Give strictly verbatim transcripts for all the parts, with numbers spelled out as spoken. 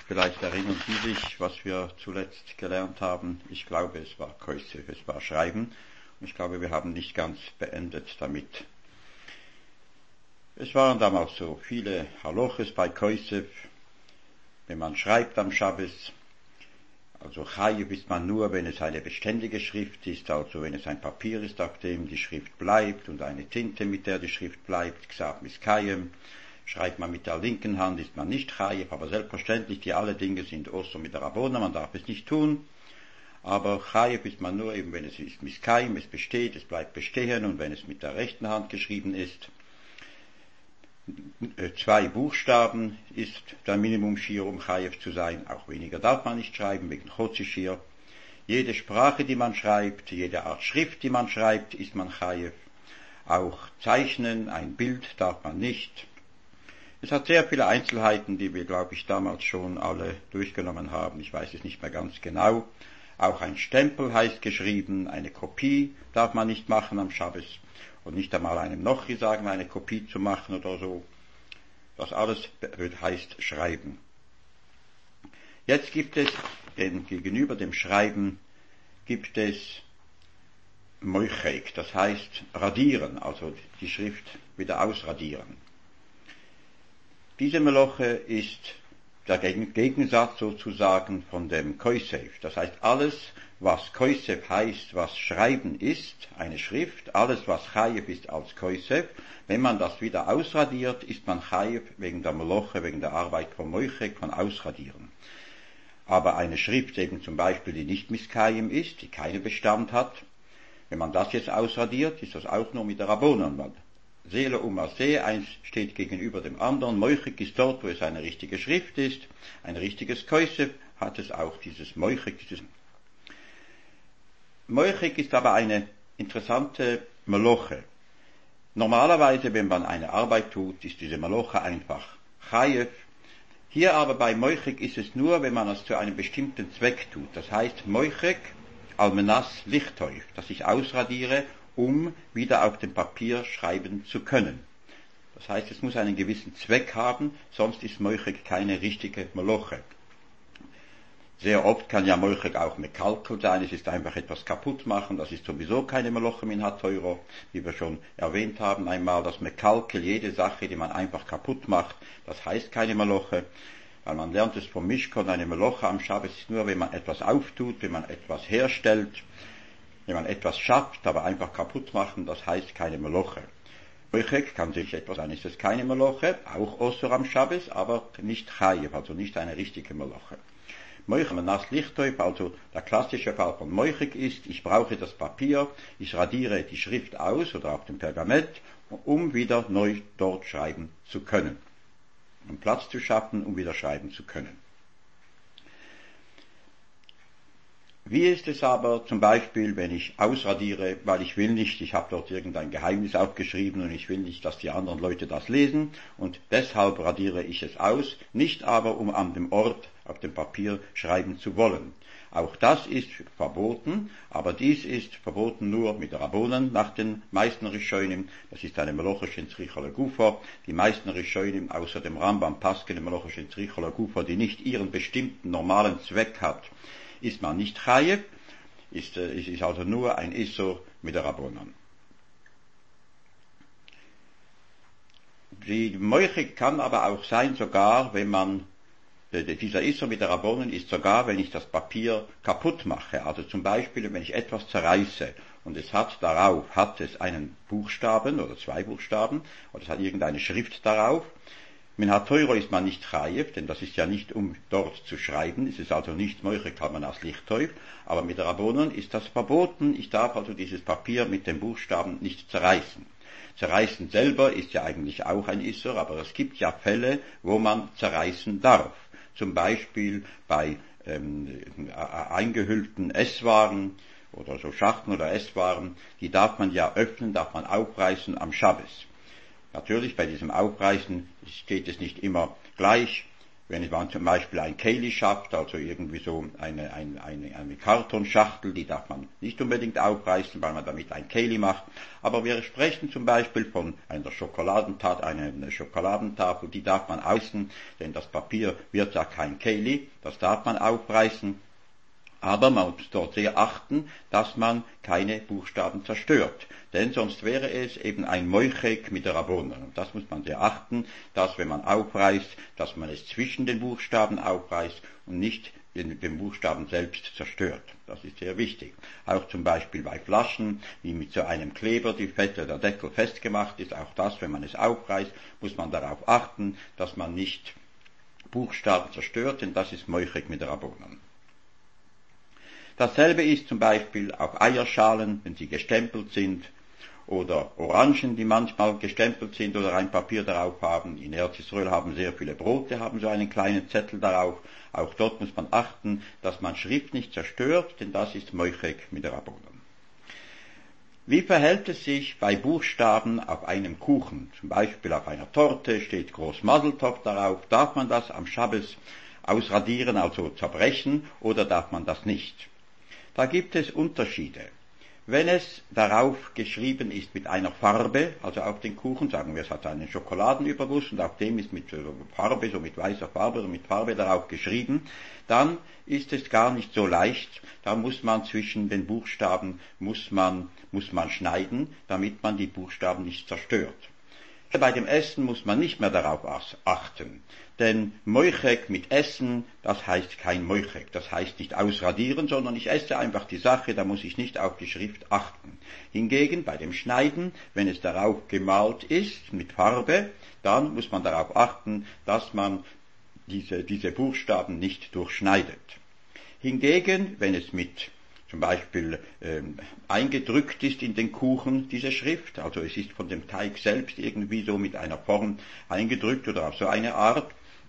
Vielleicht erinnern Sie sich, was wir zuletzt gelernt haben. Ich glaube, es war Koisef, es war Schreiben. Und ich glaube, wir haben nicht ganz beendet damit. Es waren damals so viele Haloches bei Koisef, wenn man schreibt am Schabbes. Also Chayev ist man nur, wenn es eine beständige Schrift ist, also wenn es ein Papier ist, auf dem die Schrift bleibt, und eine Tinte, mit der die Schrift bleibt, Ksab Miskayem. Schreibt man mit der linken Hand, ist man nicht Chayev, aber selbstverständlich, die alle Dinge sind Osso mit der Rabona, man darf es nicht tun. Aber Chayev ist man nur eben, wenn es ist Miskayem, es besteht, es bleibt bestehen, und wenn es mit der rechten Hand geschrieben ist. Zwei Buchstaben ist der Minimum-Schir, um Chayev zu sein. Auch weniger darf man nicht schreiben, wegen Chotzi-Schir. Jede Sprache, die man schreibt, jede Art Schrift, die man schreibt, ist man Chayev. Auch zeichnen, ein Bild darf man nicht. Es hat sehr viele Einzelheiten, die wir, glaube ich, damals schon alle durchgenommen haben. Ich weiß es nicht mehr ganz genau. Auch ein Stempel heißt geschrieben, eine Kopie darf man nicht machen am Schabbes. Und nicht einmal einem Nochi sagen, eine Kopie zu machen oder so. Das alles heißt Schreiben. Jetzt gibt es, denn gegenüber dem Schreiben, gibt es Moichek, das heißt radieren, also die Schrift wieder ausradieren. Diese Meloche ist der Gegensatz sozusagen von dem Koisef. Das heißt, alles, was Koisef heißt, was Schreiben ist, eine Schrift, alles, was Chayev ist als Koisef, wenn man das wieder ausradiert, ist man Chayev wegen der Meloche, wegen der Arbeit von Moichek, von Ausradieren. Aber eine Schrift eben zum Beispiel, die nicht Miskayem ist, die keinen Bestand hat, wenn man das jetzt ausradiert, ist das auch nur mit der Rabbonon. Seele um See, eins steht gegenüber dem anderen. Moichek ist dort, wo es eine richtige Schrift ist. Ein richtiges Koisef hat es auch, dieses Moichek. Dieses Moichek ist aber eine interessante Meloche. Normalerweise, wenn man eine Arbeit tut, ist diese Meloche einfach Chayev. Hier aber bei Moichek ist es nur, wenn man es zu einem bestimmten Zweck tut. Das heißt Moichek almenas lichtoif, dass ich ausradiere, um wieder auf dem Papier schreiben zu können. Das heißt, es muss einen gewissen Zweck haben, sonst ist Moichek keine richtige Meloche. Sehr oft kann ja Moichek auch Mekalkel sein, es ist einfach etwas kaputt machen, das ist sowieso keine Meloche min HaTeuro, wie wir schon erwähnt haben einmal, dass Mekalkel, jede Sache, die man einfach kaputt macht, das heißt keine Meloche, weil man lernt es vom Mishkon, eine Meloche am Schabbes ist nur, wenn man etwas auftut, wenn man etwas herstellt, wenn man etwas schafft, aber einfach kaputt machen, das heißt keine Meloche. Moichek kann sich etwas sein, ist es keine Meloche, auch Osser am Schabbes, aber nicht Chayev, also nicht eine richtige Meloche. Moichek manas lichtoif, also der klassische Fall von Moichek ist, ich brauche das Papier, ich radiere die Schrift aus oder auf dem Pergament, um wieder neu dort schreiben zu können. Um Platz zu schaffen, um wieder schreiben zu können. Wie ist es aber zum Beispiel, wenn ich ausradiere, weil ich will nicht, ich habe dort irgendein Geheimnis aufgeschrieben und ich will nicht, dass die anderen Leute das lesen und deshalb radiere ich es aus, nicht aber um an dem Ort auf dem Papier schreiben zu wollen. Auch das ist verboten, aber dies ist verboten nur mit Rabbonen nach den meisten Rishonim. Das ist eine melochische Tzricha Gufa. Die meisten Rishonim, außer dem Rambam Pasken, eine melochische Tzricha Gufa, die nicht ihren bestimmten normalen Zweck hat, ist man nicht Chayev, ist, äh, ist also nur ein Issur mit der Rabbonon. Die Moichek kann aber auch sein, sogar wenn man, äh, dieser Issur mit der Rabbonon ist sogar, wenn ich das Papier kaputt mache, also zum Beispiel, wenn ich etwas zerreiße und es hat darauf, hat es einen Buchstaben oder zwei Buchstaben oder es hat irgendeine Schrift darauf. Min HaTeuro ist man nicht Chayev, denn das ist ja nicht, um dort zu schreiben, es ist also nicht Moichek almenas lichtoif, aber mit der Rabbonon ist das verboten, ich darf also dieses Papier mit den Buchstaben nicht zerreißen. Zerreißen selber ist ja eigentlich auch ein Issur, aber es gibt ja Fälle, wo man zerreißen darf. Zum Beispiel bei ähm, eingehüllten Esswaren oder so Schachten oder Esswaren, die darf man ja öffnen, darf man aufreißen am Schabbes. Natürlich, bei diesem Aufreißen steht es nicht immer gleich. wenn man zum Beispiel ein Kehli schafft, also irgendwie so eine, eine, eine, eine Kartonschachtel, die darf man nicht unbedingt aufreißen, weil man damit ein Kehli macht. Aber wir sprechen zum Beispiel von einer Schokoladentafel, eine Schokoladentafel, die darf man außen, denn das Papier wird ja kein Kehli, das darf man aufreißen. Aber man muss dort sehr achten, dass man keine Buchstaben zerstört. Denn sonst wäre es eben ein Moichek mit der Rabbonen. Und das muss man sehr achten, dass wenn man aufreißt, dass man es zwischen den Buchstaben aufreißt und nicht den, den Buchstaben selbst zerstört. Das ist sehr wichtig. Auch zum Beispiel bei Flaschen, wie mit so einem Kleber die Fette, der Deckel festgemacht ist, auch das, wenn man es aufreißt, muss man darauf achten, dass man nicht Buchstaben zerstört, denn das ist Moichek mit der Rabbonen. Dasselbe ist zum Beispiel auf Eierschalen, wenn sie gestempelt sind, oder Orangen, die manchmal gestempelt sind oder ein Papier darauf haben. In Eretz Israel haben sehr viele Brote, haben so einen kleinen Zettel darauf. Auch dort muss man achten, dass man Schrift nicht zerstört, denn das ist Moichek mit der Rabbonen. Wie verhält es sich bei Buchstaben auf einem Kuchen? Zum Beispiel auf einer Torte steht groß Mazel Tov darauf. Darf man das am Schabbes ausradieren, also zerbrechen, oder darf man das nicht? Da gibt es Unterschiede. Wenn es darauf geschrieben ist mit einer Farbe, also auf den Kuchen, sagen wir, es hat einen Schokoladenüberguss und auf dem ist mit Farbe, so mit weißer Farbe oder mit Farbe darauf geschrieben, dann ist es gar nicht so leicht. Da muss man zwischen den Buchstaben, muss man, muss man schneiden, damit man die Buchstaben nicht zerstört. Bei dem Essen muss man nicht mehr darauf achten, denn Moichek mit Essen, das heißt kein Moichek, das heißt nicht ausradieren, sondern ich esse einfach die Sache, da muss ich nicht auf die Schrift achten. Hingegen bei dem Schneiden, wenn es darauf gemalt ist mit Farbe, dann muss man darauf achten, dass man diese, diese Buchstaben nicht durchschneidet. Hingegen, wenn es mit zum Beispiel ähm, eingedrückt ist in den Kuchen, diese Schrift, also es ist von dem Teig selbst irgendwie so mit einer Form eingedrückt oder auf so eine Art,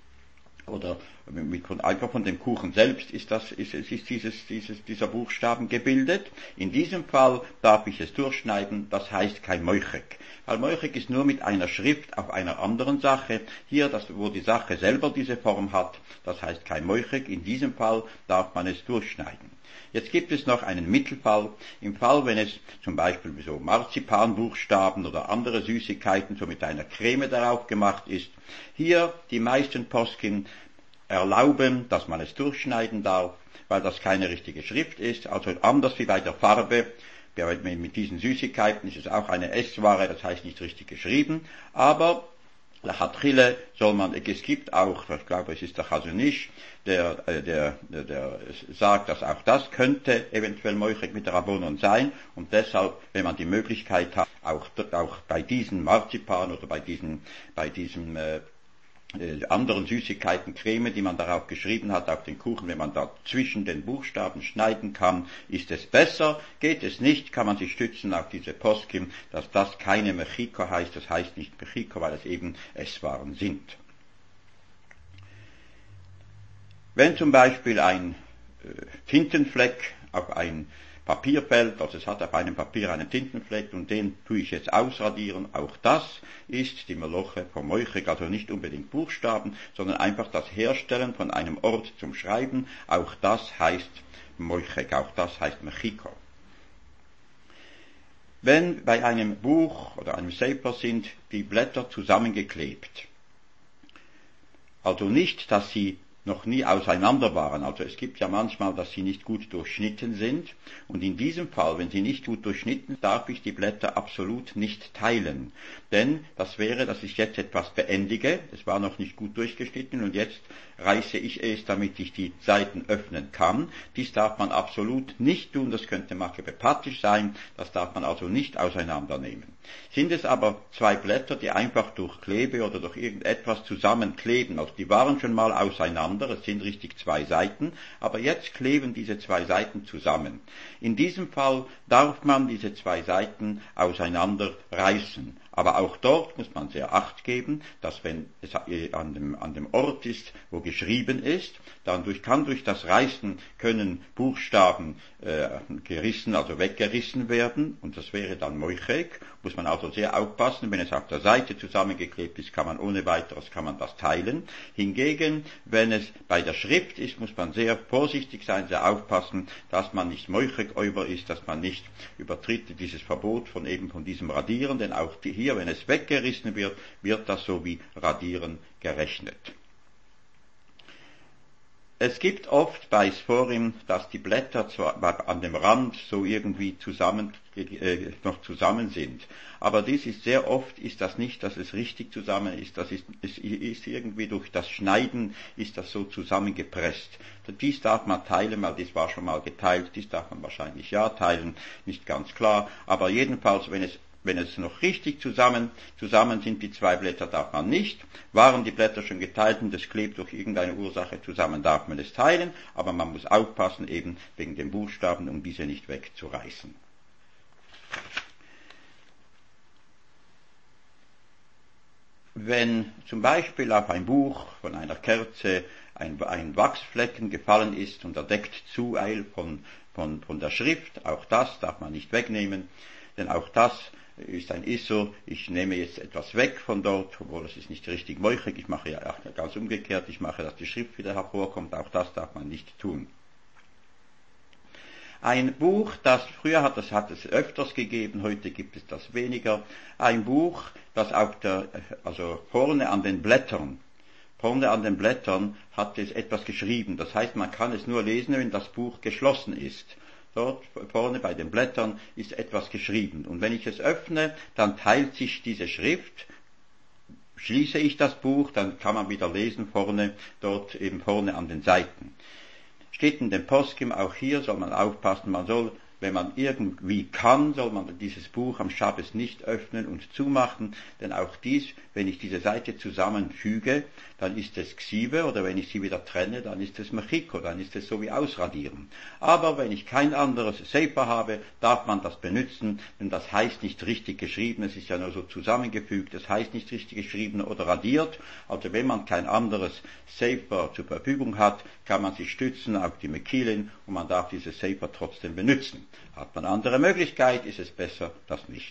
oder mit, von, einfach von dem Kuchen selbst ist, das, ist, ist dieses, dieses, dieser Buchstaben gebildet. In diesem Fall darf ich es durchschneiden, das heißt kein Moichek. Weil Moichek ist nur mit einer Schrift auf einer anderen Sache. Hier, das, wo die Sache selber diese Form hat, das heißt kein Moichek. In diesem Fall darf man es durchschneiden. Jetzt gibt es noch einen Mittelfall. Im Fall, wenn es zum Beispiel so Marzipanbuchstaben oder andere Süßigkeiten so mit einer Creme darauf gemacht ist. Hier, die meisten Poskim erlauben, dass man es durchschneiden darf, weil das keine richtige Schrift ist. Also anders wie bei der Farbe. Mit diesen Süßigkeiten ist es auch eine Essware, das heißt nicht richtig geschrieben. Aber Lachatchile soll man, es gibt auch, ich glaube, es ist der Chazonish, der, der, der, der sagt, dass auch das könnte eventuell Moichek mit der Rabbonon sein, und deshalb, wenn man die Möglichkeit hat, auch, auch bei diesen Marzipan oder bei diesen, bei diesem, äh, anderen Süßigkeiten, Creme, die man darauf geschrieben hat, auf den Kuchen, wenn man da zwischen den Buchstaben schneiden kann, ist es besser. Geht es nicht, kann man sich stützen auf diese Poskim, dass das keine Mechiko heißt, das heißt nicht Mechiko, weil es eben Esswaren sind. Wenn zum Beispiel ein äh, Tintenfleck auf ein Papier fällt, also es hat auf einem Papier einen Tintenfleck und den tue ich jetzt ausradieren, auch das ist die Meloche vom Moichek, also nicht unbedingt Buchstaben, sondern einfach das Herstellen von einem Ort zum Schreiben, auch das heißt Moichek, auch das heißt Mechiko. Wenn bei einem Buch oder einem Sefer sind die Blätter zusammengeklebt, also nicht, dass sie noch nie auseinander waren. Also es gibt ja manchmal, dass sie nicht gut durchschnitten sind. Und in diesem Fall, wenn sie nicht gut durchschnitten sind, darf ich die Blätter absolut nicht teilen. Denn das wäre, dass ich jetzt etwas beendige. Es war noch nicht gut durchgeschnitten und jetzt reiße ich es, damit ich die Seiten öffnen kann. Dies darf man absolut nicht tun. Das könnte makebepatisch sein. Das darf man also nicht auseinandernehmen. Sind es aber zwei Blätter, die einfach durch Klebe oder durch irgendetwas zusammenkleben, also die waren schon mal auseinander, es sind richtig zwei Seiten, aber jetzt kleben diese zwei Seiten zusammen. In diesem Fall darf man diese zwei Seiten auseinanderreißen. Aber auch dort muss man sehr Acht geben, dass wenn es an dem, an dem Ort ist, wo geschrieben ist, dann durch, kann durch das Reißen können Buchstaben äh, gerissen, also weggerissen werden, und das wäre dann Moichek. Muss man also sehr aufpassen, wenn es auf der Seite zusammengeklebt ist, kann man ohne weiteres, kann man das teilen. Hingegen, wenn es bei der Schrift ist, muss man sehr vorsichtig sein, sehr aufpassen, dass man nicht Moichek over ist, dass man nicht übertritt dieses Verbot von eben von diesem Radieren, denn auch hier, wenn es weggerissen wird, wird das so wie Radieren gerechnet. Es gibt oft bei Sforim, dass die Blätter zwar an dem Rand so irgendwie zusammen, äh, noch zusammen sind, aber dies ist sehr oft, ist das nicht, dass es richtig zusammen ist, das ist, es ist irgendwie durch das Schneiden, ist das so zusammengepresst. Dies darf man teilen, weil dies war schon mal geteilt, dies darf man wahrscheinlich ja teilen, nicht ganz klar, aber jedenfalls, wenn es Wenn es noch richtig zusammen, zusammen sind, die zwei Blätter, darf man nicht. Waren die Blätter schon geteilt und es klebt durch irgendeine Ursache zusammen, darf man es teilen, aber man muss aufpassen, eben wegen den Buchstaben, um diese nicht wegzureißen. Wenn zum Beispiel auf ein Buch von einer Kerze ein, ein Wachsflecken gefallen ist und er deckt zu eil von, von, von der Schrift, auch das darf man nicht wegnehmen, denn auch das ist ein Issur, ich nehme jetzt etwas weg von dort, obwohl es ist nicht richtig moichig, ich mache ja auch ganz umgekehrt, ich mache, dass die Schrift wieder hervorkommt, auch das darf man nicht tun. Ein Buch, das früher hat es, hat es öfters gegeben, heute gibt es das weniger, ein Buch, das auf der, also vorne an den Blättern, vorne an den Blättern hat es etwas geschrieben, das heißt, man kann es nur lesen, wenn das Buch geschlossen ist. Dort vorne bei den Blättern ist etwas geschrieben. Und wenn ich es öffne, dann teilt sich diese Schrift. Schließe ich das Buch, dann kann man wieder lesen vorne, dort eben vorne an den Seiten. Steht in dem Poskim, auch hier soll man aufpassen, man soll, wenn man irgendwie kann, soll man dieses Buch am Schabbes nicht öffnen und zumachen, denn auch dies, wenn ich diese Seite zusammenfüge, dann ist es Xive, oder wenn ich sie wieder trenne, dann ist es Mechiko, dann ist es so wie Ausradieren. Aber wenn ich kein anderes Sefer habe, darf man das benutzen, denn das heißt nicht richtig geschrieben, es ist ja nur so zusammengefügt, es heißt nicht richtig geschrieben oder radiert, also wenn man kein anderes Sefer zur Verfügung hat, kann man sich stützen auf die Mekilin und man darf dieses Sefer trotzdem benutzen. Hat man andere Möglichkeit, ist es besser, das nicht.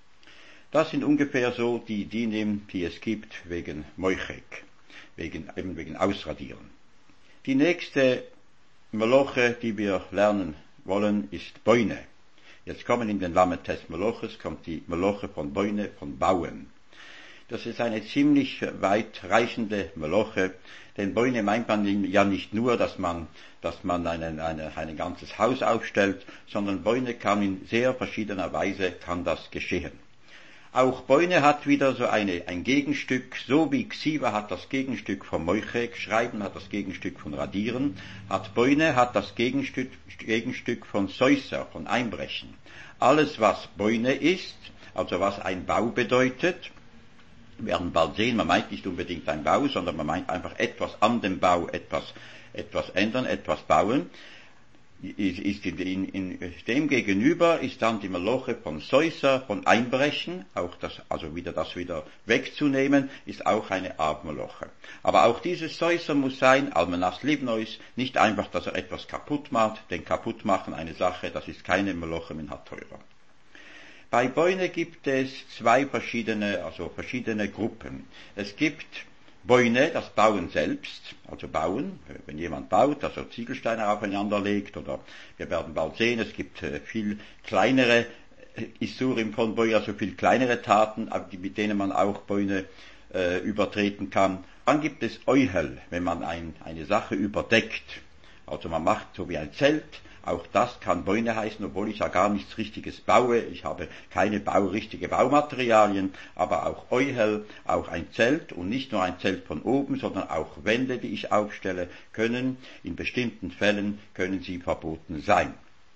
Das sind ungefähr so die Dinim, die es gibt wegen Moichek, wegen, eben wegen Ausradieren. Die nächste Meloche, die wir lernen wollen, ist Boine. Jetzt kommen in den Lametes Meloches, kommt die Meloche von Boine, von Bauen. Das ist eine ziemlich weitreichende Meloche, denn Boine meint man ja nicht nur, dass man, dass man eine, eine, ein ganzes Haus aufstellt, sondern Boine kann in sehr verschiedener Weise kann das geschehen. Auch Boine hat wieder so eine, ein Gegenstück, so wie Xiva hat das Gegenstück von Moichek, Schreiben hat das Gegenstück von Radieren, hat Boine hat das Gegenstück, Gegenstück von Säuser, von Einbrechen. Alles, was Boine ist, also was ein Bau bedeutet, wir werden bald sehen, man meint nicht unbedingt ein Bau, sondern man meint einfach etwas an dem Bau, etwas, etwas ändern, etwas bauen. Ist, ist in, in, in dem gegenüber ist dann die Meloche von Säuser, von Einbrechen, auch das, also wieder das wieder wegzunehmen, ist auch eine Art Meloche. Aber auch dieses Säuser muss sein, Almenas Libnois, nicht einfach, dass er etwas kaputt macht, denn kaputt machen eine Sache, das ist keine Meloche min ha-Teura. Bei Boine gibt es zwei verschiedene, also verschiedene Gruppen. Es gibt Boine, das Bauen selbst, also Bauen, wenn jemand baut, also Ziegelsteine aufeinander legt, oder wir werden bald sehen, es gibt viel kleinere Isurim von Boine, also viel kleinere Taten, mit denen man auch Boine äh, übertreten kann. Dann gibt es Euhel, wenn man ein, eine Sache überdeckt, also man macht so wie ein Zelt. Auch das kann Boine heißen, obwohl ich ja gar nichts Richtiges baue. Ich habe keine Bau, richtige Baumaterialien, aber auch Euhel, auch ein Zelt und nicht nur ein Zelt von oben, sondern auch Wände, die ich aufstelle, können, in bestimmten Fällen können sie verboten sein.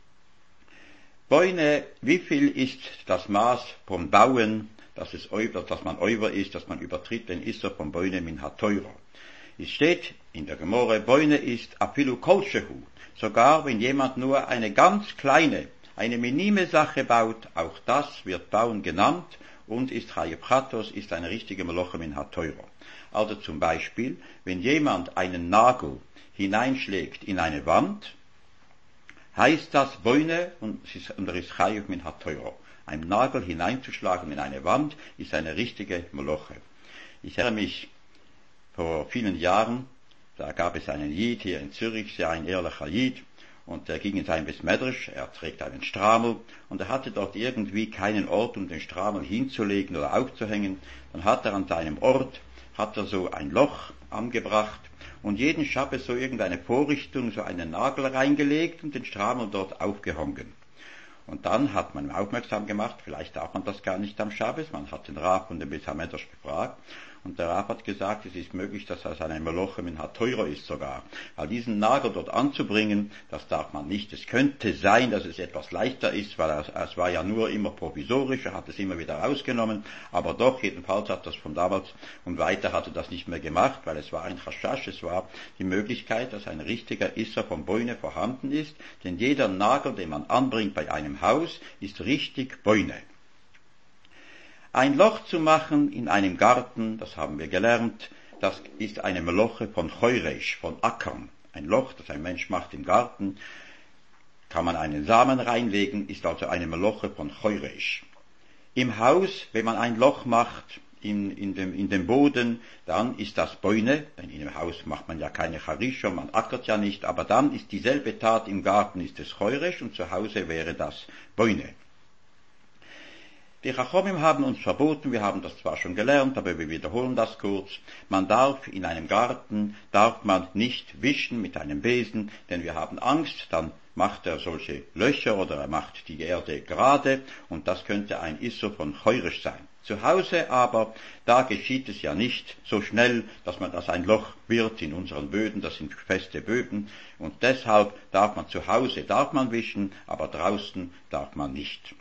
Boine, wie viel ist das Maß vom Bauen, dass es dass man Euver ist, dass man übertritt den Isser von Boine min ha-Teura. Es steht in der Gemorre, Boine ist afilu kolshehu. Sogar wenn jemand nur eine ganz kleine, eine minime Sache baut, auch das wird Bauen genannt und ist Chayev Chatos, ist eine richtige Meloche min HaTeuro. Also zum Beispiel, wenn jemand einen Nagel hineinschlägt in eine Wand, heißt das Boine und er ist Chayev min HaTeuro. Ein Nagel hineinzuschlagen in eine Wand ist eine richtige Meloche. Ich erinnere mich vor vielen Jahren, da gab es einen Jid hier in Zürich, sehr ein ehrlicher Jid, und er ging in sein Besmedrisch, er trägt einen Stramel, und er hatte dort irgendwie keinen Ort, um den Stramel hinzulegen oder aufzuhängen. Dann hat er an seinem Ort, hat er so ein Loch angebracht, und jeden Schabbes so irgendeine Vorrichtung, so einen Nagel reingelegt und den Stramel dort aufgehangen. Und dann hat man ihm aufmerksam gemacht, vielleicht darf man das gar nicht am Schabbes, man hat den Rav und den Besmedrisch gefragt, und der Rav hat gesagt, es ist möglich, dass das eine Meloche min HaTeuro ist sogar. Weil diesen Nagel dort anzubringen, das darf man nicht. Es könnte sein, dass es etwas leichter ist, weil es, es war ja nur immer provisorisch, er hat es immer wieder rausgenommen, aber doch, jedenfalls hat das von damals und weiter hat er das nicht mehr gemacht, weil es war ein Chashash, es war die Möglichkeit, dass ein richtiger Isser von Boine vorhanden ist, denn jeder Nagel, den man anbringt bei einem Haus, ist richtig Boine. Ein Loch zu machen in einem Garten, das haben wir gelernt, das ist eine Meloche von Cheuresh, von Ackern. Ein Loch, das ein Mensch macht im Garten, kann man einen Samen reinlegen, ist also eine Meloche von Cheuresh. Im Haus, wenn man ein Loch macht in, in, dem, in dem Boden, dann ist das Boine, denn in dem Haus macht man ja keine Charisha, man ackert ja nicht, aber dann ist dieselbe Tat im Garten, ist es Cheuresh und zu Hause wäre das Boine. Die Chachomim haben uns verboten, wir haben das zwar schon gelernt, aber wir wiederholen das kurz, man darf in einem Garten, darf man nicht wischen mit einem Besen, denn wir haben Angst, dann macht er solche Löcher oder er macht die Erde gerade und das könnte ein Issur von Cheuresh sein. Zu Hause aber, da geschieht es ja nicht so schnell, dass man das ein Loch wird in unseren Böden, das sind feste Böden und deshalb darf man zu Hause, darf man wischen, aber draußen darf man nicht.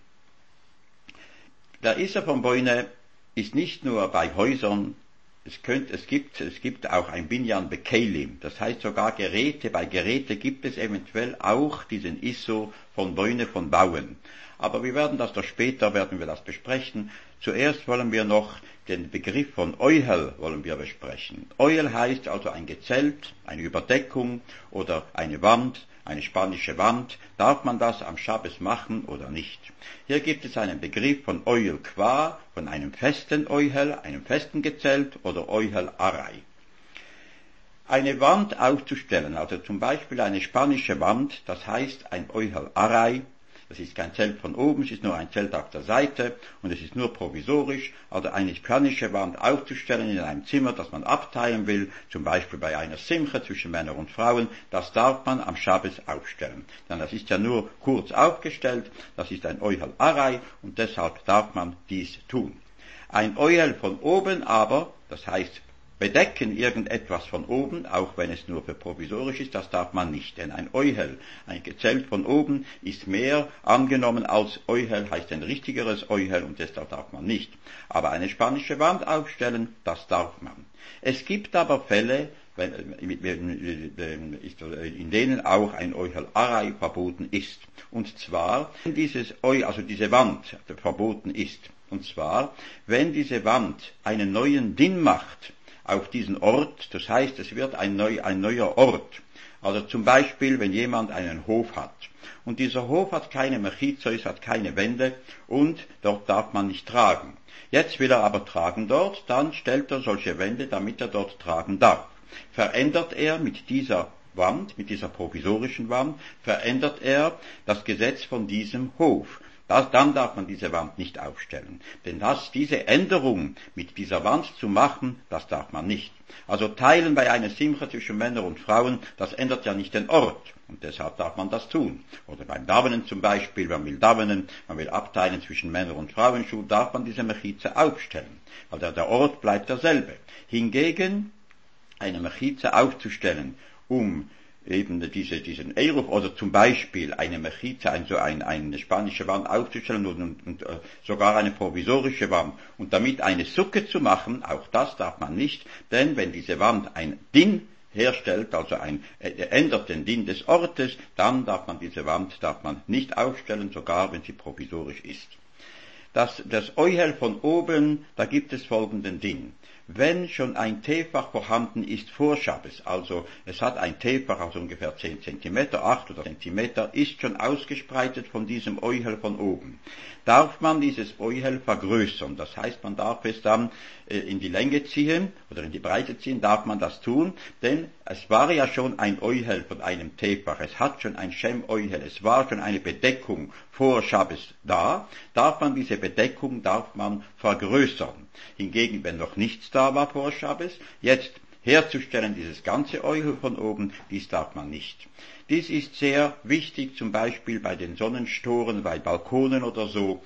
Der Isser von Boine ist nicht nur bei Häusern, es, könnt, es, gibt, es gibt auch ein Binyan Bekelim, das heißt sogar Geräte, bei Geräte gibt es eventuell auch diesen Isser von Boine von Bauen. Aber wir werden das doch später, werden wir das besprechen. Zuerst wollen wir noch den Begriff von Euhel wollen wir besprechen. Euhel heißt also ein Gezelt, eine Überdeckung oder eine Wand, eine spanische Wand. Darf man das am Schabbes machen oder nicht? Hier gibt es einen Begriff von Euhel qua, von einem festen Euhel, einem festen Gezelt oder Euhel Arai. Eine Wand aufzustellen, also zum Beispiel eine spanische Wand, das heißt ein Euhel Arai. Das ist kein Zelt von oben, es ist nur ein Zelt auf der Seite und es ist nur provisorisch, also eine spanische Wand aufzustellen in einem Zimmer, das man abteilen will, zum Beispiel bei einer Simche zwischen Männern und Frauen, das darf man am Schabbes aufstellen. Denn das ist ja nur kurz aufgestellt, das ist ein Euhel Arai und deshalb darf man dies tun. Ein Euhel von oben aber, das heißt bedecken irgendetwas von oben, auch wenn es nur für provisorisch ist, das darf man nicht. Denn ein Euhel, ein Gezelt von oben, ist mehr angenommen als Euhel, heißt ein richtigeres Euhel und deshalb darf man nicht. Aber eine spanische Wand aufstellen, das darf man. Es gibt aber Fälle, in denen auch ein Euhel Arai verboten ist. Und zwar, wenn dieses Eu, also diese Wand verboten ist. Und zwar, wenn diese Wand einen neuen Din macht, auf diesen Ort, das heißt, es wird ein, neu, ein neuer Ort. Also zum Beispiel, wenn jemand einen Hof hat und dieser Hof hat keine Mechizois, hat keine Wände und dort darf man nicht tragen. Jetzt will er aber tragen dort, dann stellt er solche Wände, damit er dort tragen darf. Verändert er mit dieser Wand, mit dieser provisorischen Wand, verändert er das Gesetz von diesem Hof. Das, dann darf man diese Wand nicht aufstellen. Denn das, diese Änderung mit dieser Wand zu machen, das darf man nicht. Also teilen bei einer Simcha zwischen Männern und Frauen, das ändert ja nicht den Ort. Und deshalb darf man das tun. Oder beim Davenen zum Beispiel, man will Davenen, man will abteilen zwischen Männern und Frauenschuh, darf man diese Mechize aufstellen. Weil der, der Ort bleibt derselbe. Hingegen, eine Mechize aufzustellen, um eben diese, diesen Eruv oder zum Beispiel eine Mechize, ein, so ein, eine spanische Wand aufzustellen und, und, und äh, sogar eine provisorische Wand und damit eine Sukke zu machen, auch das darf man nicht, denn wenn diese Wand ein Din herstellt, also ein, äh, ändert den Din des Ortes, dann darf man diese Wand darf man nicht aufstellen, sogar wenn sie provisorisch ist. dass das Euhel von oben, da gibt es folgenden Ding. Wenn schon ein T-Fach vorhanden ist vor Schabbes, also es hat ein T-Fach, also ungefähr zehn Zentimeter, acht oder Zentimeter, ist schon ausgespreitet von diesem Euhel von oben, darf man dieses Euhel vergrößern. Das heißt, man darf es dann äh, in die Länge ziehen oder in die Breite ziehen, darf man das tun, denn es war ja schon ein Euhel von einem T-Fach, es hat schon ein Shem-Euhel, es war schon eine Bedeckung vor Schabbes da, darf man diese Bedeckung, darf man vergrößern. Hingegen, wenn noch nichts da war vor Schabbes, jetzt herzustellen, dieses ganze Euhel von oben, dies darf man nicht. Dies ist sehr wichtig, zum Beispiel bei den Sonnenstoren, bei Balkonen oder so.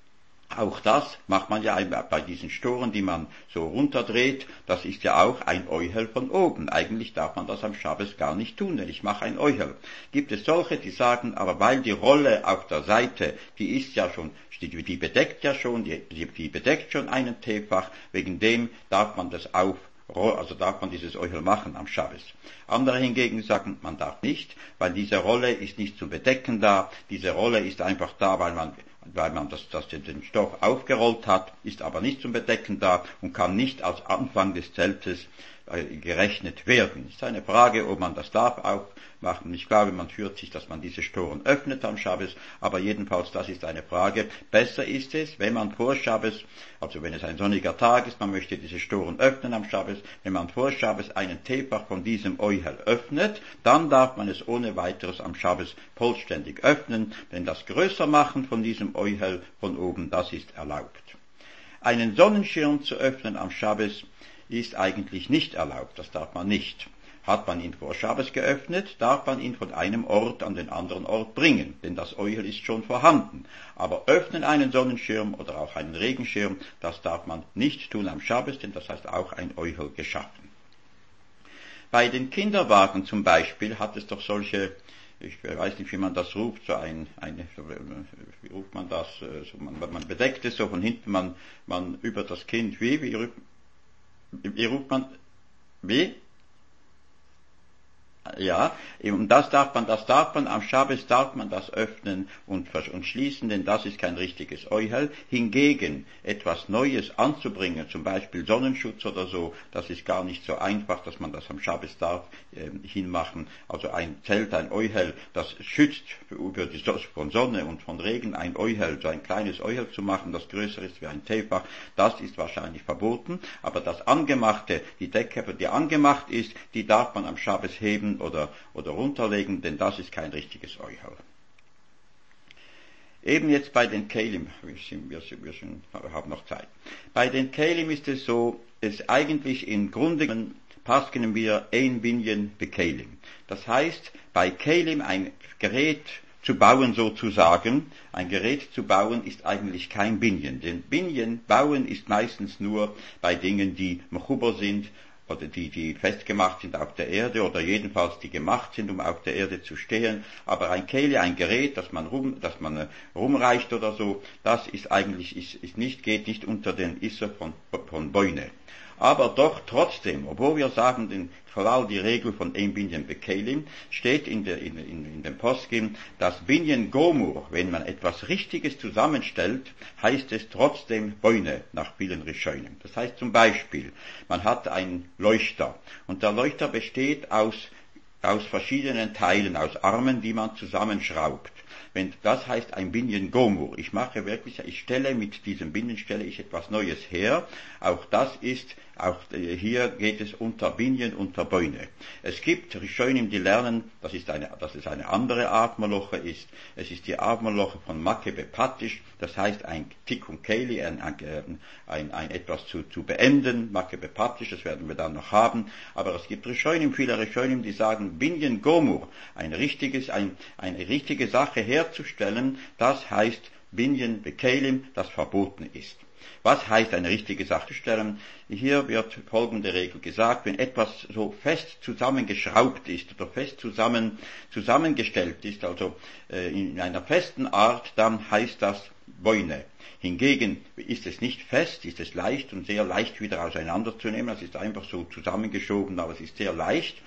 Auch das macht man ja bei diesen Storen, die man so runterdreht, das ist ja auch ein Euhel von oben. Eigentlich darf man das am Schabbes gar nicht tun, denn ich mache ein Euhel. Gibt es solche, die sagen, aber weil die Rolle auf der Seite, die ist ja schon, die, die bedeckt ja schon, die, die bedeckt schon einen T-Fach, wegen dem darf man das auf also darf man dieses Euhel machen am Schabbes. Andere hingegen sagen, man darf nicht, weil diese Rolle ist nicht zum Bedecken da, diese Rolle ist einfach da, weil man, weil man das, das, den Stoff aufgerollt hat, ist aber nicht zum Bedecken da und kann nicht als Anfang des Zeltes äh, gerechnet werden. Es ist eine Frage, ob man das darf aufmachen. Ich glaube, man führt sich, dass man diese Storen öffnet am Schabbes, aber jedenfalls, das ist eine Frage. Besser ist es, wenn man vor Schabbes, also wenn es ein sonniger Tag ist, man möchte diese Storen öffnen am Schabbes, wenn man vor Schabbes einen T-Fach von diesem Euhel öffnet, dann darf man es ohne weiteres am Schabbes vollständig öffnen, denn das Größermachen von diesem Euhel von oben, das ist erlaubt. Einen Sonnenschirm zu öffnen am Schabbes ist eigentlich nicht erlaubt, das darf man nicht. Hat man ihn vor Schabbes geöffnet, darf man ihn von einem Ort an den anderen Ort bringen, denn das Euhel ist schon vorhanden. Aber öffnen einen Sonnenschirm oder auch einen Regenschirm, das darf man nicht tun am Schabbes, denn das heißt auch ein Euhel geschaffen. Bei den Kinderwagen zum Beispiel hat es doch solche, ich weiß nicht, wie man das ruft, so ein, eine, wie ruft man das, so man, man bedeckt es so von hinten, man, man über das Kind, wie, wie, wie ruft man, wie? Ja, und das darf man, das darf man, am Schabbes darf man das öffnen und, und schließen, denn das ist kein richtiges Euhel. Hingegen etwas Neues anzubringen, zum Beispiel Sonnenschutz oder so, das ist gar nicht so einfach, dass man das am Schabbes darf äh, hinmachen. Also ein Zelt, ein Euhel, das schützt über die so von Sonne und von Regen, ein Euhel, so ein kleines Euhel zu machen, das größer ist wie ein T-Fach, das ist wahrscheinlich verboten, aber das Angemachte, die Decke, die angemacht ist, die darf man am Schabbes heben oder, oder runterlegen, denn das ist kein richtiges Euhel. Eben jetzt bei den Kelim, wir, sind, wir, sind, wir sind, haben noch Zeit. Bei den Kelim ist es so, es eigentlich im Grunde passen wir ein Binyan bekelim. Das heißt, bei Kelim ein Gerät zu bauen sozusagen, ein Gerät zu bauen ist eigentlich kein Binyan, denn Binyan bauen ist meistens nur bei Dingen, die mechuber sind, oder die, die festgemacht sind auf der Erde, oder jedenfalls die gemacht sind, um auf der Erde zu stehen. Aber ein Keli, ein Gerät, das man rum, das man äh, rumreicht oder so, das ist eigentlich, ist, ist nicht, geht nicht unter den Isser von, von Beune. Aber doch trotzdem, obwohl wir sagen, den Chalal, die Regel von Ein Binyan Bekelim, steht in, der, in, in, in dem Poskim, dass Binyan Gomur, wenn man etwas Richtiges zusammenstellt, heißt es trotzdem Beune nach vielen Rishonim. Das heißt zum Beispiel, man hat einen Leuchter und der Leuchter besteht aus, aus verschiedenen Teilen, aus Armen, die man zusammenschraubt. Wenn, das heißt ein Binyan Gomur. Ich mache wirklich, ich stelle mit diesem Binyan stelle ich etwas Neues her. Auch das ist, auch hier geht es unter Binyan, unter Beune. Es gibt Rishonim, die lernen, das ist eine, dass es eine andere Art Moloche ist. Es ist die Art Moloche von Makebe Patisch, das heißt ein Tikkun Keli, ein, ein, ein, ein etwas zu, zu beenden, Makebe Patisch, das werden wir dann noch haben. Aber es gibt Rishonim, viele Rishonim, die sagen, Binyan Gomur, ein richtiges, ein, eine richtige Sache herzustellen, das heißt Binyan Bekelim, das verboten ist. Was heißt eine richtige Sache stellen? Hier wird folgende Regel gesagt, wenn etwas so fest zusammengeschraubt ist oder fest zusammen, zusammengestellt ist, also äh, in einer festen Art, dann heißt das Beune. Hingegen ist es nicht fest, ist es leicht und sehr leicht wieder auseinanderzunehmen, es ist einfach so zusammengeschoben, aber es ist sehr leicht.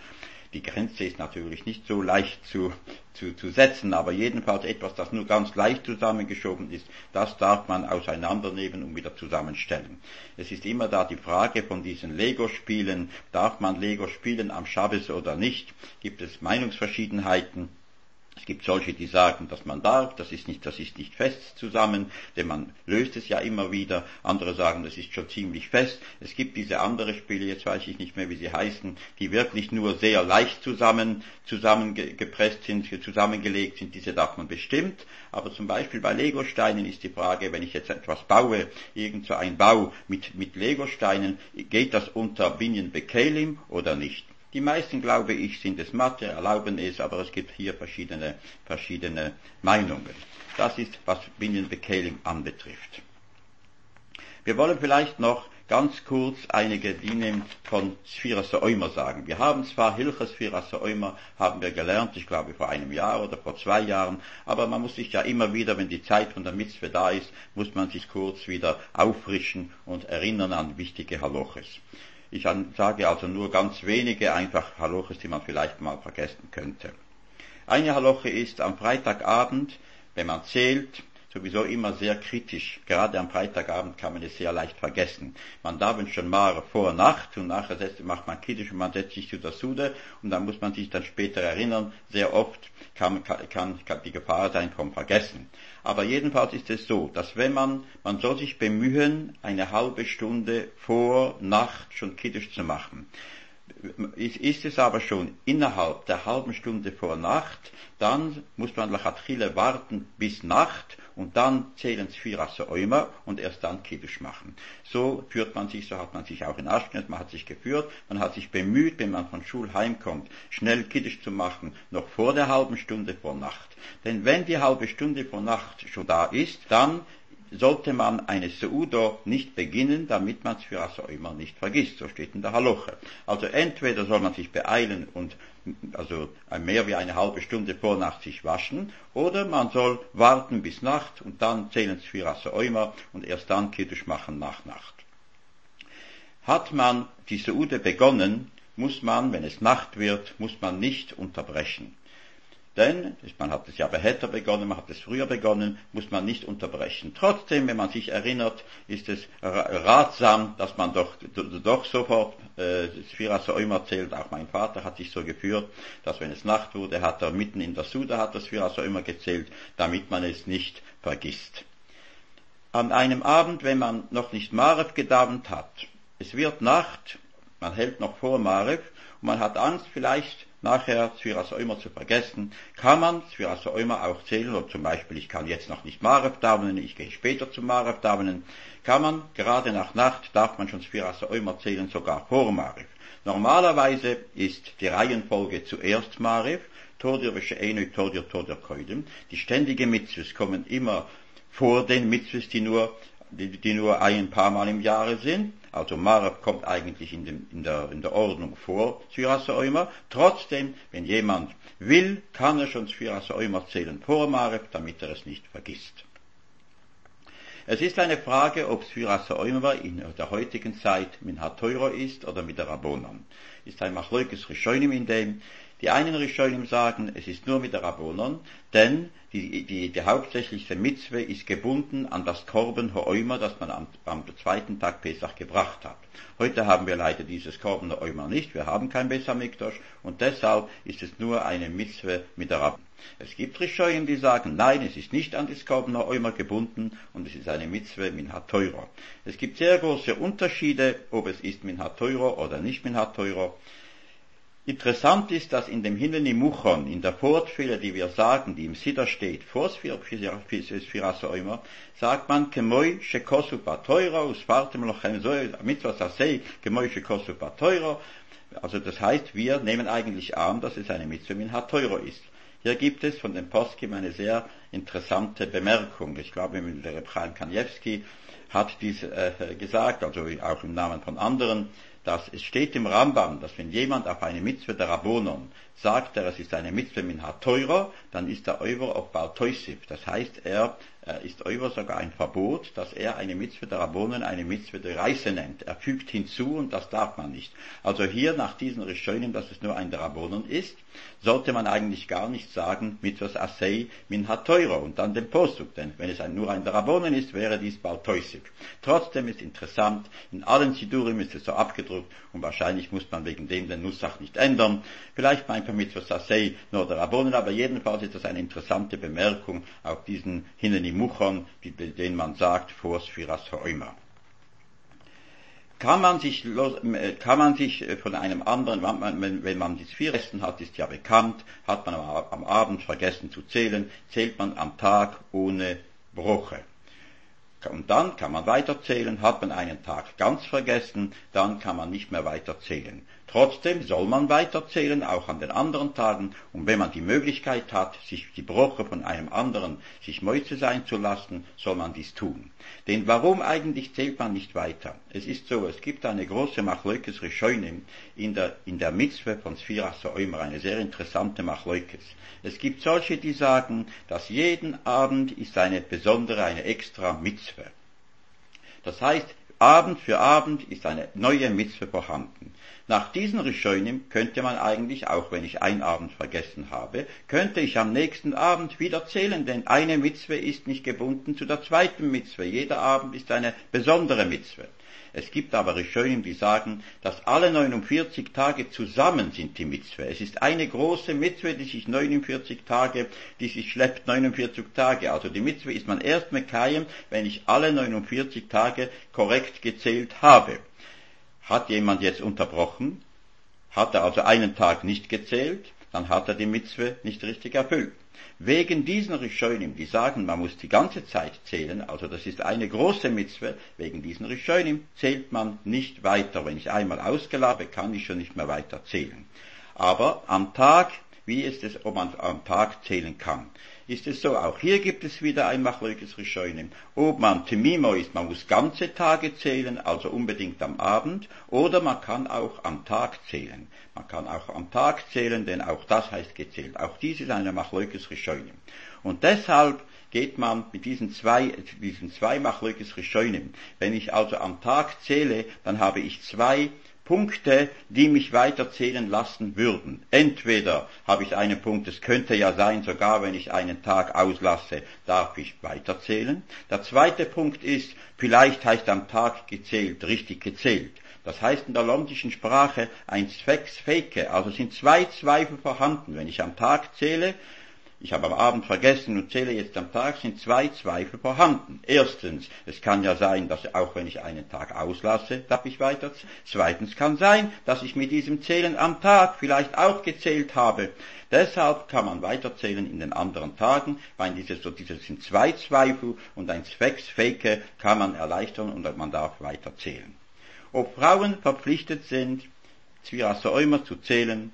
Die Grenze ist natürlich nicht so leicht zu, zu, zu setzen, aber jedenfalls etwas, das nur ganz leicht zusammengeschoben ist, das darf man auseinandernehmen und wieder zusammenstellen. Es ist immer da die Frage von diesen Lego-Spielen, darf man Lego spielen am Schabbes oder nicht? Gibt es Meinungsverschiedenheiten? Es gibt solche, die sagen, dass man darf, das ist nicht, das ist nicht fest zusammen, denn man löst es ja immer wieder. Andere sagen, das ist schon ziemlich fest. Es gibt diese andere Spiele, jetzt weiß ich nicht mehr, wie sie heißen, die wirklich nur sehr leicht zusammen, zusammengepresst sind, zusammengelegt sind. Diese darf man bestimmt. Aber zum Beispiel bei Legosteinen ist die Frage, wenn ich jetzt etwas baue, irgend so ein Bau mit, mit Legosteinen, geht das unter Binyan Bekelim oder nicht? Die meisten, glaube ich, sind es Mathe, erlauben es, aber es gibt hier verschiedene, verschiedene Meinungen. Das ist, was Binyan Bekelim anbetrifft. Wir wollen vielleicht noch ganz kurz einige Dinge von Sfiras Omer sagen. Wir haben zwar Hilches Sfiras Omer, haben wir gelernt, ich glaube vor einem Jahr oder vor zwei Jahren, aber man muss sich ja immer wieder, wenn die Zeit von der Mitzwe da ist, muss man sich kurz wieder auffrischen und erinnern an wichtige Haloches. Ich sage also nur ganz wenige einfach Haloches, die man vielleicht mal vergessen könnte. Eine Haloche ist am Freitagabend, wenn man zählt, sowieso immer sehr kritisch. Gerade am Freitagabend kann man es sehr leicht vergessen. Man darf schon mal vor Nacht und nachher macht man Kiddush und man setzt sich zu der Sude und dann muss man sich dann später erinnern. Sehr oft kann, kann, kann die Gefahr sein vom Vergessen. Aber jedenfalls ist es so, dass wenn man, man soll sich bemühen, eine halbe Stunde vor Nacht schon Kiddush zu machen. Ist es aber schon innerhalb der halben Stunde vor Nacht, dann muss man Lachatchile warten bis Nacht und dann zählen Sfiras Omer und erst dann Kiddush machen. So führt man sich, so hat man sich auch in Aschkenaz, man hat sich geführt, man hat sich bemüht, wenn man von Schul heimkommt, schnell Kiddush zu machen, noch vor der halben Stunde vor Nacht. Denn wenn die halbe Stunde vor Nacht schon da ist, dann sollte man eine Seudo nicht beginnen, damit man Sfiras Omer nicht vergisst. So steht in der Haloche. Also entweder soll man sich beeilen und also mehr wie eine halbe Stunde vor Nacht sich waschen, oder man soll warten bis Nacht und dann zählen Sfiras Omer und erst dann Kiddush machen nach Nacht. Hat man die Seude begonnen, muss man, wenn es Nacht wird, muss man nicht unterbrechen. Denn, man hat es ja bei Hetter begonnen, man hat es früher begonnen, muss man nicht unterbrechen. Trotzdem, wenn man sich erinnert, ist es ratsam, dass man doch, doch sofort äh, Sfiras Omer zählt. Auch mein Vater hat sich so geführt, dass wenn es Nacht wurde, hat er mitten in der Suda hat er Sfiras Omer gezählt, damit man es nicht vergisst. An einem Abend, wenn man noch nicht Marev gedauert hat, es wird Nacht, man hält noch vor Marev und man hat Angst, vielleicht nachher Sfiras Omer zu vergessen, kann man Sfiras Omer auch zählen, oder zum Beispiel, ich kann jetzt noch nicht Marev davenen, ich gehe später zum Marev davenen, kann man, gerade nach Nacht, darf man schon Sfiras Omer zählen, sogar vor Marev. Normalerweise ist die Reihenfolge zuerst Marev, Todir v'she'enu, Todir, Todir koidem. Die ständige Mitzvahs kommen immer vor den Mitzvahs, die nur, die, die nur ein paar Mal im Jahre sind. Also Marev kommt eigentlich in, dem, in, der, in der Ordnung vor Sfiras Omer. Trotzdem, wenn jemand will, kann er schon Sfiras Omer zählen vor Marev, damit er es nicht vergisst. Es ist eine Frage, ob Sfiras Omer in der heutigen Zeit Minhat Torah ist oder mit der Rabbonon. Ist ein Machloikes Rishonim in dem. Die einen Rishonim sagen, es ist nur mit der Rabbonon, denn die, die, die hauptsächliche Mitzwe ist gebunden an das Korban Ha'omer, das man am, am zweiten Tag Pesach gebracht hat. Heute haben wir leider dieses Korban Ha'omer nicht, wir haben kein Beis Hamikdash und deshalb ist es nur eine Mitzwe mit der Rabbonon. Es gibt Rishonim, die sagen, nein, es ist nicht an das Korban Ha'omer gebunden und es ist eine Mitzwe Minhat Torah. Es gibt sehr große Unterschiede, ob es ist Minhat Torah oder nicht Minhat Torah. Interessant ist, dass in dem Hineni Muchon, in der Fortfehler, die wir sagen, die im Siddur steht, vor Sfiras Omer, sagt man, Kemoi shekosu batoira, uspartem lochem so, mitzvah sasei, Kemoi shekosu batoira. Also das heißt, wir nehmen eigentlich an, dass es eine Mitzvah Minhat Torah ist. Hier gibt es von dem Poskim eine sehr interessante Bemerkung. Ich glaube, der Reb Chaim Kaniewski hat dies äh, gesagt, also auch im Namen von anderen. dass es steht im Rambam, dass wenn jemand auf eine Mitzwe der Rabbonon sagt, er, es ist eine Mitzwe min ha-Teuro, dann ist er over auf Baal Toisif. Das heißt, er Er ist über sogar ein Verbot, dass er eine Mitzwe der Rabbonen eine Mitzwe der Reise nennt. Er fügt hinzu und das darf man nicht. Also hier nach diesen Rishonim, dass es nur ein der Rabbonen ist, sollte man eigentlich gar nicht sagen Mitzvos Asei min ha-Teuro und dann den Posuk, denn wenn es ein, nur ein der Rabbonen ist, wäre dies Baal Toisif. Trotzdem ist interessant, in allen Sidurim ist es so abgedruckt und wahrscheinlich muss man wegen dem den Nussach nicht ändern. Vielleicht meint man Mitzvos Asei nur der Rabbonen, aber jedenfalls ist das eine interessante Bemerkung auf diesen Hineni Muchon, den man sagt, vor Sfiras Ha'omer. Kann man sich, kann man sich von einem anderen, wenn man die Sfiressen hat, ist ja bekannt, hat man am Abend vergessen zu zählen, zählt man am Tag ohne Broche. Und dann kann man weiterzählen, hat man einen Tag ganz vergessen, dann kann man nicht mehr weiterzählen. Trotzdem soll man weiterzählen, auch an den anderen Tagen, und wenn man die Möglichkeit hat, sich die Broche von einem anderen sich Moize sein zu lassen, soll man dies tun. Denn warum eigentlich zählt man nicht weiter? Es ist so, es gibt eine große Machleukes Rishonim in der, in der Mitzwe von Sfiras Ha'omer, eine sehr interessante Machleukes. Es gibt solche, die sagen, dass jeden Abend ist eine besondere, eine extra Mitzwe. Das heißt, Abend für Abend ist eine neue Mitzwe vorhanden. Nach diesen Rishonim könnte man eigentlich, auch wenn ich einen Abend vergessen habe, könnte ich am nächsten Abend wieder zählen, denn eine Mitzwe ist nicht gebunden zu der zweiten Mitzwe. Jeder Abend ist eine besondere Mitzwe. Es gibt aber Rishonim, die sagen, dass alle neunundvierzig Tage zusammen sind die Mitzwe. Es ist eine große Mitzwe, die sich neunundvierzig Tage, die sich schleppt neunundvierzig Tage. Also die Mitzwe ist man erst mekayem, wenn ich alle neunundvierzig Tage korrekt gezählt habe. Hat jemand jetzt unterbrochen, hat er also einen Tag nicht gezählt, dann hat er die Mitzwe nicht richtig erfüllt. Wegen diesen Rishonim, die sagen, man muss die ganze Zeit zählen, also das ist eine große Mitzwe, wegen diesen Rishonim zählt man nicht weiter. Wenn ich einmal ausgeladen habe, kann ich schon nicht mehr weiter zählen. Aber am Tag, wie ist es, ob man am Tag zählen kann? Ist es so, auch hier gibt es wieder ein Machleukes Rishonim. Ob man Temimo ist, man muss ganze Tage zählen, also unbedingt am Abend, oder man kann auch am Tag zählen. Man kann auch am Tag zählen, denn auch das heißt gezählt. Auch dies ist eine Machleukes Rishonim. Und deshalb geht man mit diesen zwei, diesen zwei Machleukes Rishonim. Wenn ich also am Tag zähle, dann habe ich zwei Punkte, die mich weiterzählen lassen würden. Entweder habe ich einen Punkt, es könnte ja sein, sogar wenn ich einen Tag auslasse, darf ich weiterzählen. Der zweite Punkt ist, vielleicht heißt am Tag gezählt, richtig gezählt. Das heißt in der lomdischen Sprache ein Zwecksfeke, also sind zwei Zweifel vorhanden. Wenn ich am Tag zähle, ich habe am Abend vergessen und zähle jetzt am Tag, sind zwei Zweifel vorhanden. Erstens, es kann ja sein, dass auch wenn ich einen Tag auslasse, darf ich weiterzählen. Zweitens kann sein, dass ich mit diesem Zählen am Tag vielleicht auch gezählt habe. Deshalb kann man weiterzählen in den anderen Tagen, weil dieses, so dieses sind zwei Zweifel und ein Zwecksfeke kann man erleichtern und man darf weiterzählen. Ob Frauen verpflichtet sind, Sfiras Ha'omer zu zählen,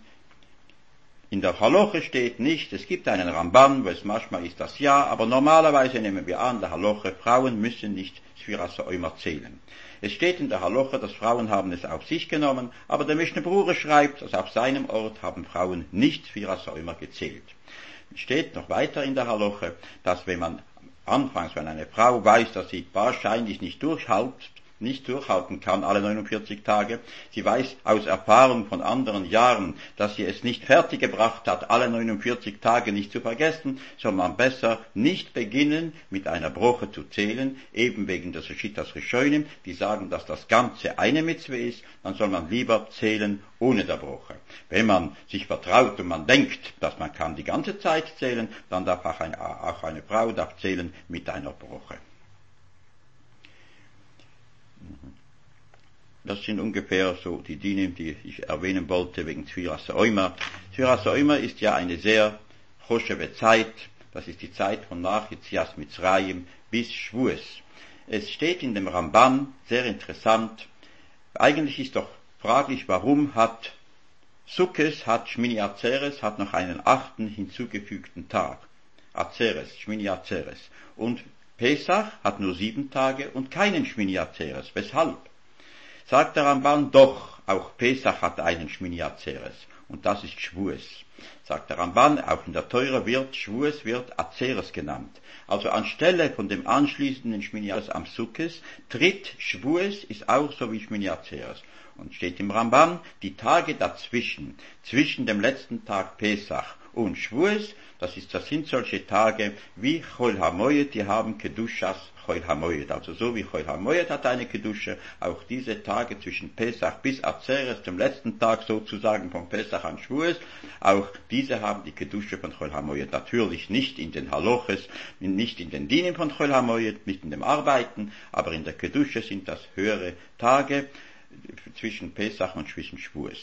in der Haloche steht nicht, es gibt einen Ramban, wo es manchmal ist das ja, aber normalerweise nehmen wir an, der Haloche, Frauen müssen nicht Sfiras Ha'omer zählen. Es steht in der Haloche, dass Frauen haben es auf sich genommen, aber der Mishneh Berurah schreibt, dass auf seinem Ort haben Frauen nicht Sfiras Ha'omer gezählt. Es steht noch weiter in der Haloche, dass wenn man anfangs, wenn eine Frau weiß, dass sie wahrscheinlich nicht durchhält, nicht durchhalten kann, alle neunundvierzig Tage. Sie weiß aus Erfahrung von anderen Jahren, dass sie es nicht fertiggebracht hat, alle neunundvierzig Tage nicht zu vergessen, soll man besser nicht beginnen, mit einer Broche zu zählen, eben wegen der Shittas Rishonim, die sagen, dass das Ganze eine Mitzwe ist, dann soll man lieber zählen ohne der Broche. Wenn man sich vertraut und man denkt, dass man kann die ganze Zeit zählen, dann darf auch eine, auch eine Frau darf zählen mit einer Broche. Das sind ungefähr so die Dinim, die ich erwähnen wollte wegen Sfiras Ha'omer. Sfiras Ha'omer ist ja eine sehr chosheve Zeit. Das ist die Zeit von nach Yetzias Mitzrayim bis Shvuos. Es steht in dem Ramban, sehr interessant. Eigentlich ist doch fraglich, warum hat Sukkes, hat Shmini Atzeres, hat noch einen achten hinzugefügten Tag. Atzeres, Shmini Atzeres. Und Pesach hat nur sieben Tage und keinen Shmini Atzeres. Weshalb? Sagt der Ramban, doch, auch Pesach hat einen Shmini Atzeres. Und das ist Shavuos. Sagt der Ramban, auch in der Teure wird Shavuos wird Atzeres genannt. Also anstelle von dem anschließenden Shmini Atzeres am Sukkes tritt Shavuos, ist auch so wie Shmini Atzeres. Und steht im Ramban, die Tage dazwischen, zwischen dem letzten Tag Pesach und Shavuos, das, ist, das sind solche Tage wie Chol HaMoed, die haben Kedushas Chol HaMoed. Also so wie Chol HaMoed hat eine Kedusche, auch diese Tage zwischen Pesach bis Atzeres, dem letzten Tag sozusagen von Pesach an Shavuos, auch diese haben die Kedusche von Chol HaMoed. Natürlich nicht in den Haloches, nicht in den Dienen von Chol HaMoed, nicht in dem Arbeiten, aber in der Kedusche sind das höhere Tage zwischen Pesach und zwischen Shavuos.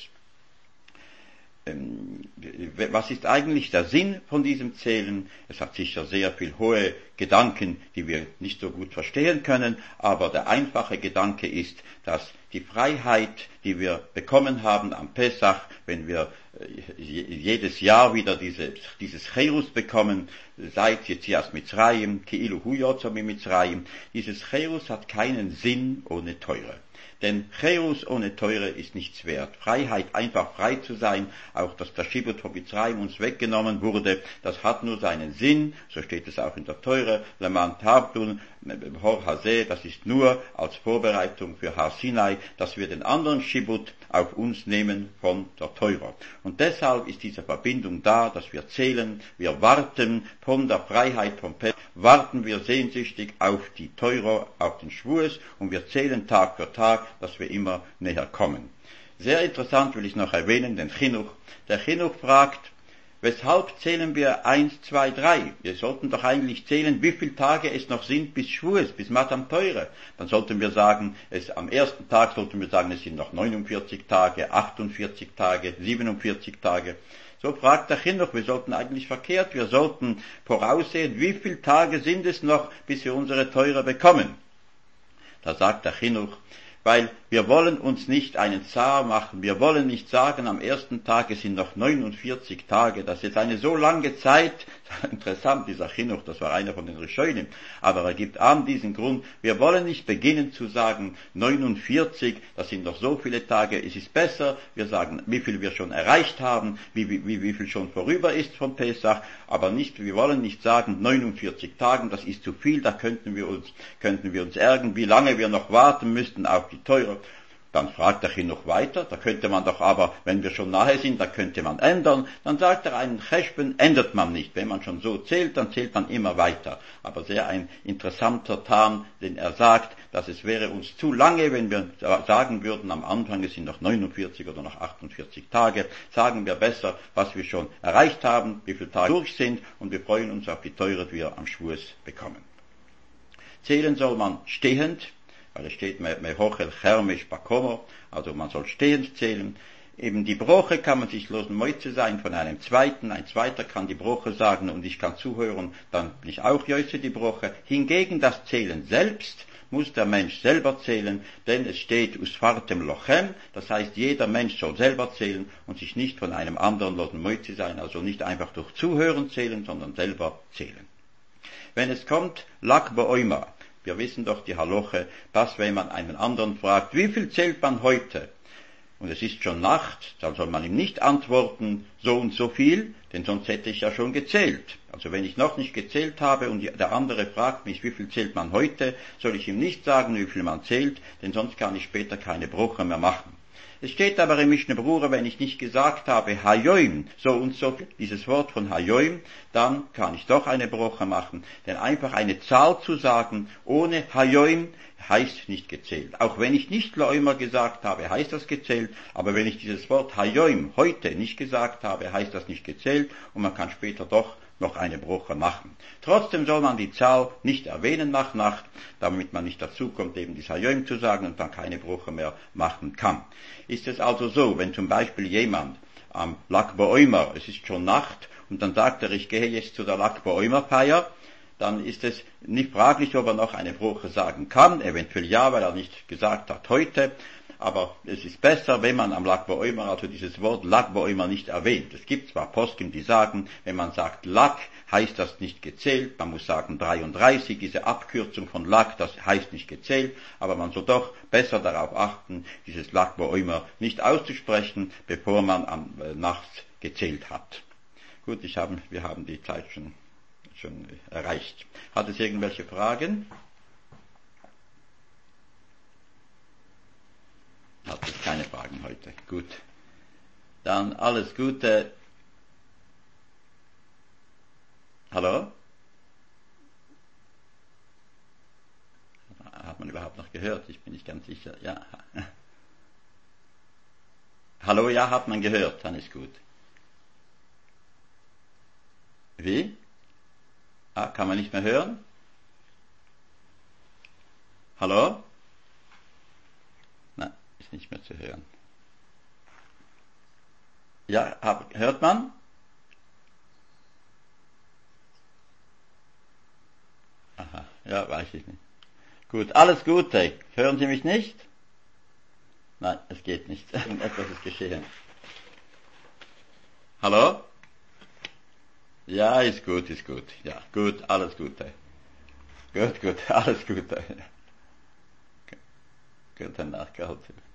Was ist eigentlich der Sinn von diesem Zählen? Es hat sicher sehr viel hohe Gedanken, die wir nicht so gut verstehen können, aber der einfache Gedanke ist, dass die Freiheit, die wir bekommen haben am Pesach, wenn wir jedes Jahr wieder diese, dieses Cherus bekommen, seit Yetzias Mitzrayim, Keilu Hu Yotzah Mitzrayim, dieses Cherus hat keinen Sinn ohne Teure. Denn Cherus ohne Teure ist nichts wert. Freiheit, einfach frei zu sein, auch dass der Schibut von Mitzrayim uns weggenommen wurde, das hat nur seinen Sinn, so steht es auch in der Teure, Leman Tabdun, Hor Haseh, das ist nur als Vorbereitung für Har Sinai, dass wir den anderen Schibut auf uns nehmen von der Teure. Und deshalb ist diese Verbindung da, dass wir zählen, wir warten von der Freiheit vom Pesach, warten wir sehnsüchtig auf die Teure, auf den Shavuos und wir zählen Tag für Tag, dass wir immer näher kommen. Sehr interessant will ich noch erwähnen, den Chinuch. Der Chinuch fragt, weshalb zählen wir eins, zwei, drei? Wir sollten doch eigentlich zählen, wie viele Tage es noch sind bis Shavuos, bis Matan Teure. Dann sollten wir sagen, es, am ersten Tag sollten wir sagen, es sind noch neunundvierzig Tage, achtundvierzig Tage, siebenundvierzig Tage. So fragt der Chinuch, wir sollten eigentlich verkehrt, wir sollten voraussehen, wie viele Tage sind es noch, bis wir unsere Teure bekommen. Da sagt der Chinuch, weil wir wollen uns nicht einen Zar machen, wir wollen nicht sagen, am ersten Tag es sind noch neunundvierzig Tage, das ist eine so lange Zeit, interessant, dieser Chinuch, das war einer von den Rishonim, aber er gibt an diesen Grund, wir wollen nicht beginnen zu sagen, neunundvierzig, das sind noch so viele Tage, es ist besser, wir sagen, wie viel wir schon erreicht haben, wie, wie, wie viel schon vorüber ist von Pesach, aber nicht, wir wollen nicht sagen, neunundvierzig Tagen, das ist zu viel, da könnten wir uns, könnten wir uns ärgern, wie lange wir noch warten müssten auf die Teure. Dann fragt der Chinuch weiter, da könnte man doch aber, wenn wir schon nahe sind, da könnte man ändern. Dann sagt er, einen Cheshben ändert man nicht. Wenn man schon so zählt, dann zählt man immer weiter. Aber sehr ein interessanter Tam, den er sagt, dass es wäre uns zu lange, wenn wir sagen würden, am Anfang es sind noch neunundvierzig oder noch achtundvierzig Tage. Sagen wir besser, was wir schon erreicht haben, wie viele Tage durch sind, und wir freuen uns auf die Teure, die wir am Shavuos bekommen. Zählen soll man stehend, weil es steht, mehochel chermisch bakomo, also man soll stehend zählen. Eben die Broche kann man sich losen Moitze sein von einem Zweiten, ein Zweiter kann die Broche sagen und ich kann zuhören, dann bin ich auch Jöse die Broche. Hingegen das Zählen selbst muss der Mensch selber zählen, denn es steht usfartem lochem, das heißt jeder Mensch soll selber zählen und sich nicht von einem anderen losen Moitze sein, also nicht einfach durch Zuhören zählen, sondern selber zählen. Wenn es kommt, Lag Ba'oima, wir wissen doch die Haloche, dass wenn man einen anderen fragt, wie viel zählt man heute? Und es ist schon Nacht, dann soll man ihm nicht antworten, so und so viel, denn sonst hätte ich ja schon gezählt. Also wenn ich noch nicht gezählt habe und der andere fragt mich, wie viel zählt man heute, soll ich ihm nicht sagen, wie viel man zählt, denn sonst kann ich später keine Broche mehr machen. Es steht aber im Mishnah Berurah, wenn ich nicht gesagt habe, Hayoim, so und so, dieses Wort von Hayoim, dann kann ich doch eine Broche machen. Denn einfach eine Zahl zu sagen, ohne Hayoim, heißt nicht gezählt. Auch wenn ich nicht Loimer gesagt habe, heißt das gezählt, aber wenn ich dieses Wort Hayoim heute nicht gesagt habe, heißt das nicht gezählt und man kann später doch noch eine Broche machen. Trotzdem soll man die Zahl nicht erwähnen nach Nacht, damit man nicht dazu kommt, eben das Hayoim zu sagen und dann keine Broche mehr machen kann. Ist es also so, wenn zum Beispiel jemand am Lag Ba'omer, es ist schon Nacht, und dann sagt er, ich gehe jetzt zu der Lag Ba'omer Feier, dann ist es nicht fraglich, ob er noch eine Broche sagen kann, eventuell ja, weil er nicht gesagt hat heute, aber es ist besser, wenn man am Lag Ba'omer, also dieses Wort Lag Ba'omer nicht erwähnt. Es gibt zwar Poskim, die sagen, wenn man sagt Lag, heißt das nicht gezählt, man muss sagen dreiunddreißig, diese Abkürzung von Lag, das heißt nicht gezählt, aber man soll doch besser darauf achten, dieses Lag Ba'omer nicht auszusprechen, bevor man am äh, nachts gezählt hat. Gut, ich habe, wir haben die Zeit schon, schon erreicht. Hat es irgendwelche Fragen? Hat es keine Fragen heute. Gut. Dann alles Gute. Hallo? Hat man überhaupt noch gehört? Ich bin nicht ganz sicher. Ja. Hallo, ja, hat man gehört. Dann ist gut. Wie? Ah, kann man nicht mehr hören? Hallo? Nein, ist nicht mehr zu hören. Ja, hab, hört man? Aha, ja, weiß ich nicht. Gut, alles Gute. Hören Sie mich nicht? Nein, es geht nicht. Etwas ist geschehen. Hallo? Ja, ist gut, ist gut. Ja, gut, alles Gute. Gut, gut, alles Gute. Gute Nacht, Gott.